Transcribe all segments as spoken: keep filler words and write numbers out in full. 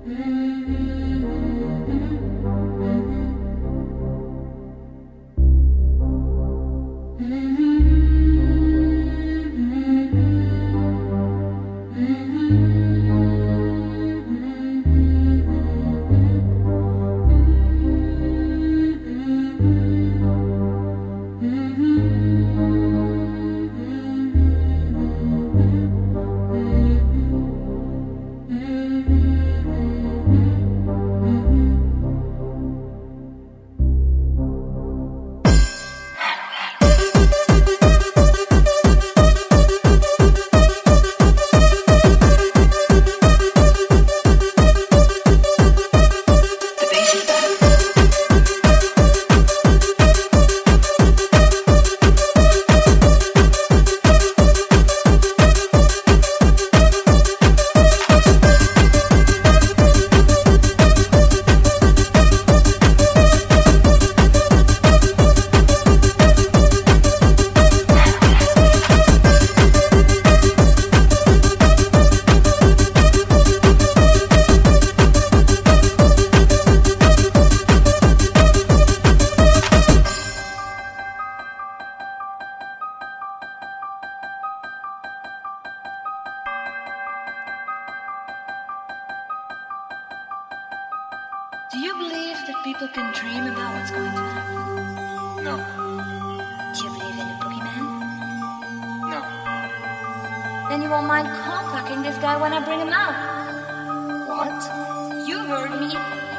Do you believe that people can dream about what's going to happen? No. Do you believe in a boogeyman? No. Then you won't mind cock-cocking this guy when I bring him out. What? You heard me.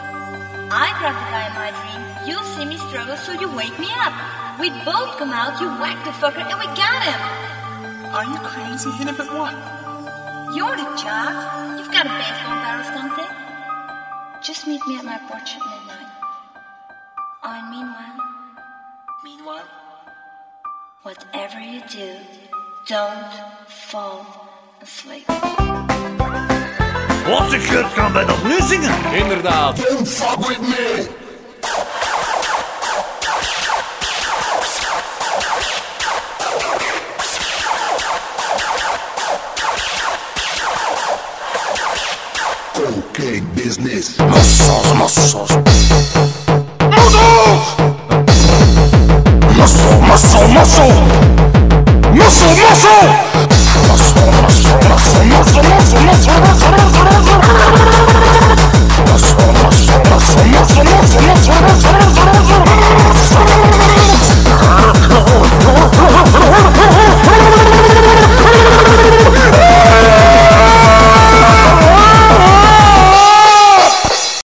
I grab the guy in my dream, you see me struggle, so you wake me up. We both come out, you whack the fucker, and we got him. Are you crazy? Hit him at what? You're the jock. You've got a baseball bat or something. Just meet me at my porch at midnight. Oh, and meanwhile... Meanwhile? Whatever you do, don't fall asleep. Wat de kut kan bij dat nu zingen? Inderdaad. Don't fuck with me. Okay, business. Muscles, muscles. Muscles! Muscle, muscle, muscle! Muscle, muscle! Muscle, muscle, muscle, muscle, muscle, muscle, muscle, muscle, muscle, muscle.